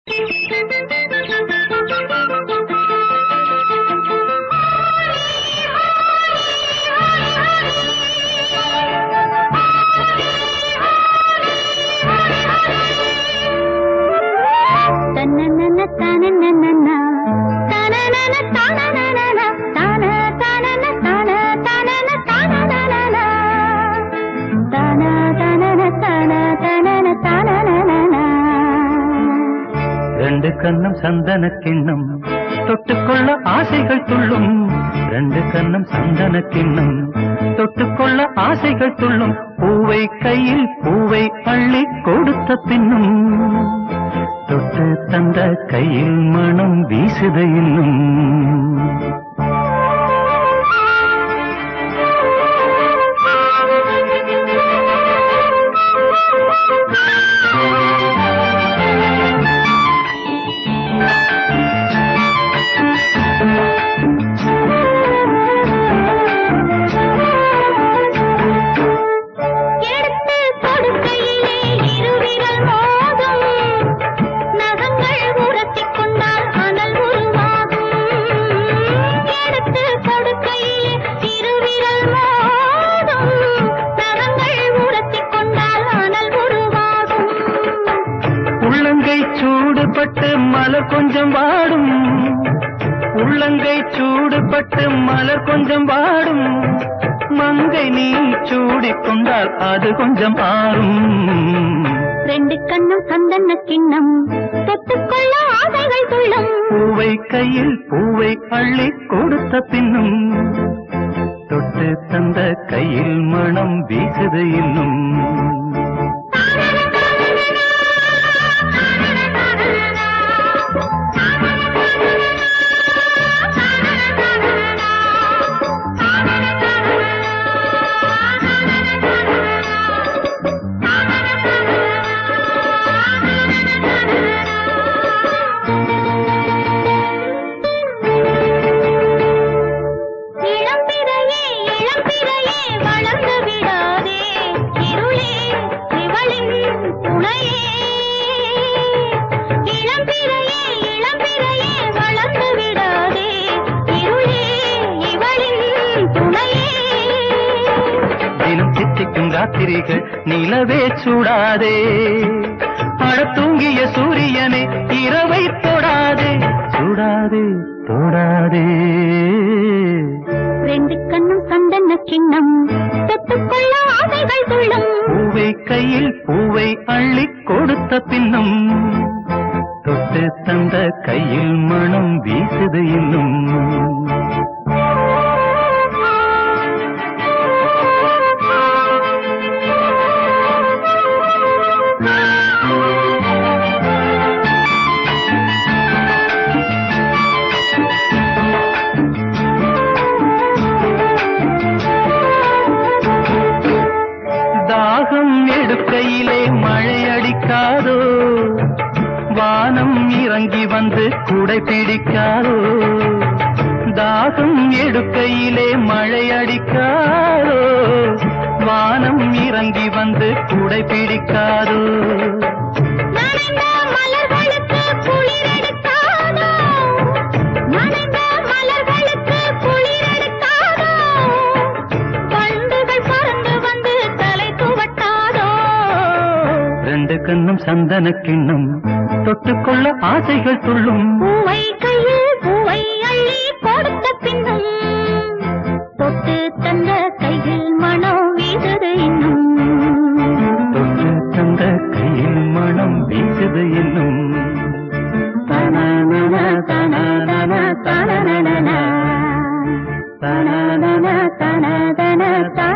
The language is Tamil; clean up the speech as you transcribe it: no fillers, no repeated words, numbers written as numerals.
ரெண்டு கண்ணம் சந்தன கிண்ணம் தொட்டுக்கொள்ள ஆசைகள் துள்ளும். ரெண்டு கண்ணம் சந்தன கிண்ணம் தொட்டுக்கொள்ள ஆசைகள் துள்ளும். பூவை கையில் பூவை அள்ளி கொடுத்த பின்னும் தொட்டு தந்த கையில் மனம் வீசுத இன்னும். சூடுபட்டு மலர் கொஞ்சம் வாடும். உள்ளங்கை சூடுபட்டு மலர் கொஞ்சம் வாடும். மங்கை நீ சூடிக்கொண்டால் அது கொஞ்சம் ஆறும். ரெண்டு கண்ணும் சந்தன கிண்ணம் தொட்டுக்கொள்ள ஆசைகள் துள்ளும். பூவை கையில் பூவை அள்ளி கொடுத்த பின்னும் தொட்டு தந்த கையில் மனம் வீசுது இன்னும். ராத்திரிகள் நிலவே சூடாதே. அழ தூங்கிய சூரியனே இரவை தொடாதே. சூடாதே தொடாதே. ரெண்டு கண்ணும் சந்தன கிண்ணம் தொட்டுக்கொள்ள ஆசைகள் துள்ளும். பூவை கையில் பூவை அள்ளி கொடுத்த பின்னும் தொட்டு தந்த கையில் மனம் வீசுது இன்னும். தாகம் எடுக்கையிலே மழை அடிக்காதோ. வானம் இறங்கி வந்து குடை பிடிக்காதோ. தாகம் எடுக்கையிலே மழை அடிக்காதோ. வானம் இறங்கி வந்து குடை பிடிக்காதோ. ரெண்டு கண்ணும் சந்தன கிண்ணம் தொட்டுக்கொள்ள ஆசைகள் துள்ளும். பூவை கையில் பூவை அள்ளி கொடுத்த பின்னும் தொட்டு தந்த கையில் மனம் வீசுது இன்னும். தொட்டு தந்த கையில் மனம் வீசுது இன்னும். தனனன தனனன தனனன தனனன தனனன